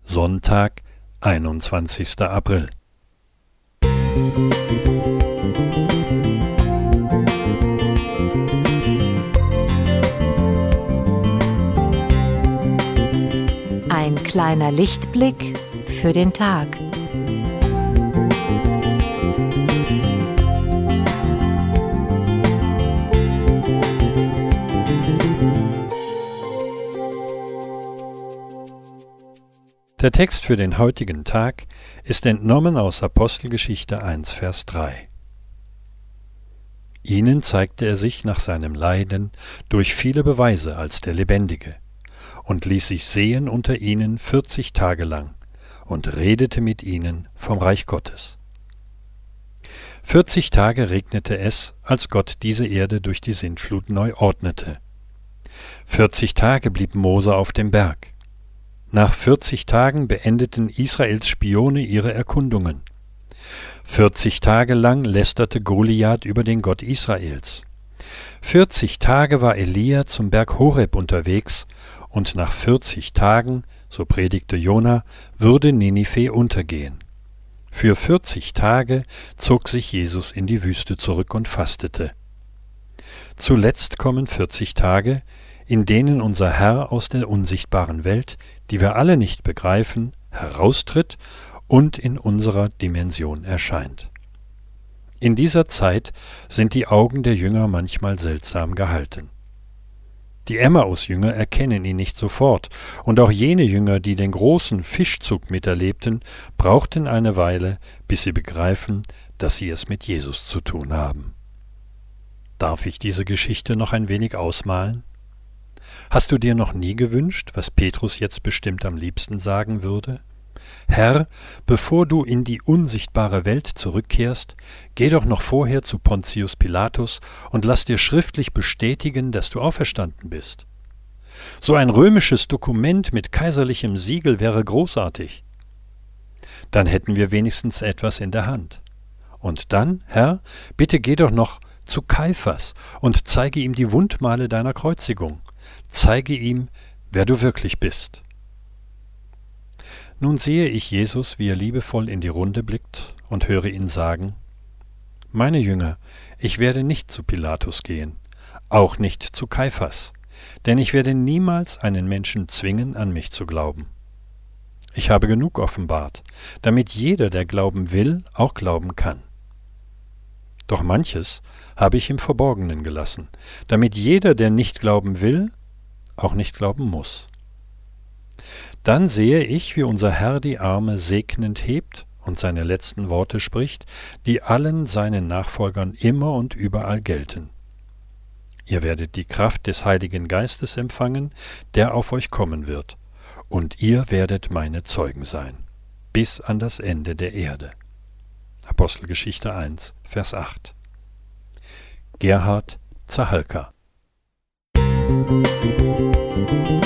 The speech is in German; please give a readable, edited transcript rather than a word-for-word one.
Sonntag, 21. April. Ein kleiner Lichtblick für den Tag. Der Text für den heutigen Tag ist entnommen aus Apostelgeschichte 1, Vers 3. Ihnen zeigte er sich nach seinem Leiden durch viele Beweise als der Lebendige und ließ sich sehen unter ihnen 40 Tage lang und redete mit ihnen vom Reich Gottes. 40 Tage regnete es, als Gott diese Erde durch die Sintflut neu ordnete. 40 Tage blieb Mose auf dem Berg. Nach 40 Tagen beendeten Israels Spione ihre Erkundungen. 40 Tage lang lästerte Goliath über den Gott Israels. 40 Tage war Elia zum Berg Horeb unterwegs, und nach 40 Tagen, so predigte Jona, würde Ninive untergehen. Für 40 Tage zog sich Jesus in die Wüste zurück und fastete. Zuletzt kommen 40 Tage, in denen unser Herr aus der unsichtbaren Welt, die wir alle nicht begreifen, heraustritt und in unserer Dimension erscheint. In dieser Zeit sind die Augen der Jünger manchmal seltsam gehalten. Die Emmaus-Jünger erkennen ihn nicht sofort, und auch jene Jünger, die den großen Fischzug miterlebten, brauchten eine Weile, bis sie begreifen, dass sie es mit Jesus zu tun haben. Darf ich diese Geschichte noch ein wenig ausmalen? Hast du dir noch nie gewünscht, was Petrus jetzt bestimmt am liebsten sagen würde? Herr, bevor du in die unsichtbare Welt zurückkehrst, geh doch noch vorher zu Pontius Pilatus und lass dir schriftlich bestätigen, dass du auferstanden bist. So ein römisches Dokument mit kaiserlichem Siegel wäre großartig. Dann hätten wir wenigstens etwas in der Hand. Und dann, Herr, bitte geh doch noch zu Kaiphas und zeige ihm die Wundmale deiner Kreuzigung. Zeige ihm, wer du wirklich bist. Nun sehe ich Jesus, wie er liebevoll in die Runde blickt und höre ihn sagen: Meine Jünger, ich werde nicht zu Pilatus gehen, auch nicht zu Kaiphas, denn ich werde niemals einen Menschen zwingen, an mich zu glauben. Ich habe genug offenbart, damit jeder, der glauben will, auch glauben kann. Doch manches habe ich im Verborgenen gelassen, damit jeder, der nicht glauben will, auch nicht glauben muss. Dann sehe ich, wie unser Herr die Arme segnend hebt und seine letzten Worte spricht, die allen seinen Nachfolgern immer und überall gelten. Ihr werdet die Kraft des Heiligen Geistes empfangen, der auf euch kommen wird, und ihr werdet meine Zeugen sein, bis an das Ende der Erde. Apostelgeschichte 1, Vers 8. Gerhard Zahalka.